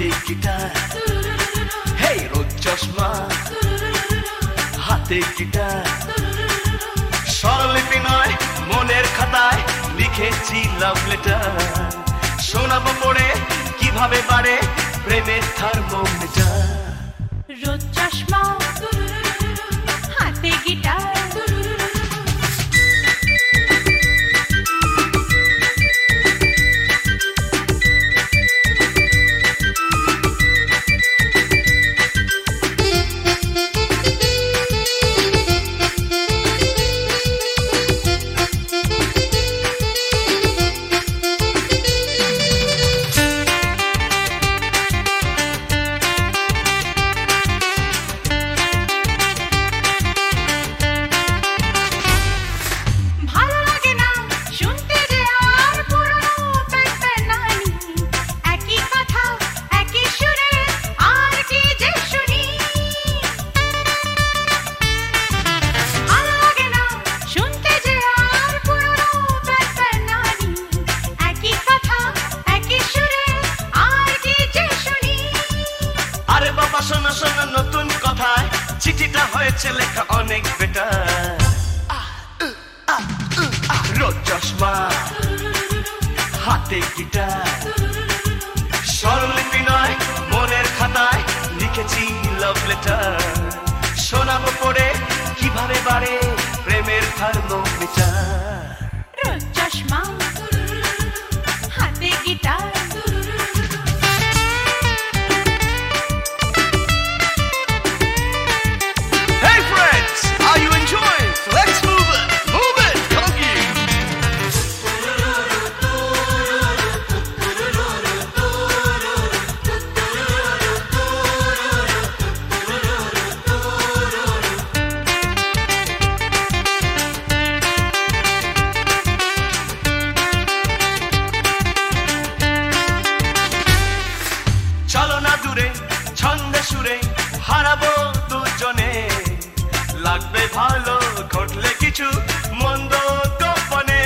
হাতে গিটার, হেই রোদ চশমা হাতে গিটার, স্বরলিপি নয় মনের খাতায় লিখেছি লাভ লেটার, শোনাবো পড়ে কিভাবে বাড়ে প্রেমের থার্মোমিটার। রোদ চশমা হাতে গিটার, শোনো শোনো নতুন কথায় চিঠিটা হয়েছে লেখা অনেক বেটার। রোদ চশমা হাতে গিটার, স্বরলিপি নয় মনের খাতায় লিখেছি লাভ লেটার, শোনাবো পড়ে কিভাবে বাড়ে প্রেমের থার্মোমিটার। রোদ চশমা হাতে গিটার, ছন্দে সুরে হারাবো দুজনে, লাগবে ভালো ঘটলে কিছু মন্দ গোপনে।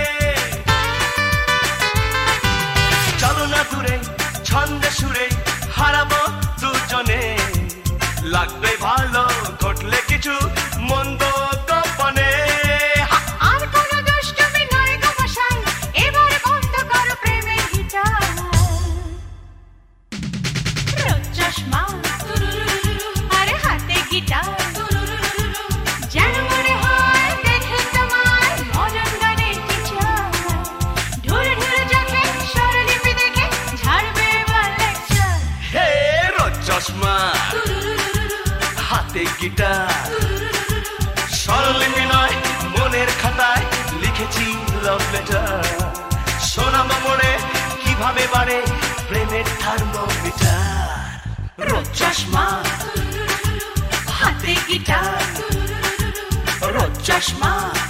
চলো না দূরে ছন্দে সুরে হারাবো দুজনে, লাগবে ভালো ঘটলে কিছু মন্দ গোপনে। আর কোন দুষ্টুমি নয় গো মশাই, এবার বন্ধ করো প্রেমের গিটার। রোদ চশমা আরে হাতে গিটার, যেন মনে হয় দেখে তোমার মরণ গানের টিচার, ঢুরে ঢুরে চোখে স্বরলিপি দেখে ঝাড়বে এবার লেকচার। হে রোদ চশমা হাতে গিটার, স্বরলিপি নয় মনের খাতায় লিখেছি লাভ লেটার, শোনাবো পড়ে কিভাবে বাড়ে প্রেমের থার্মোমিটার। রোদ চশমা হাতে গিটার, রোদ চশমা।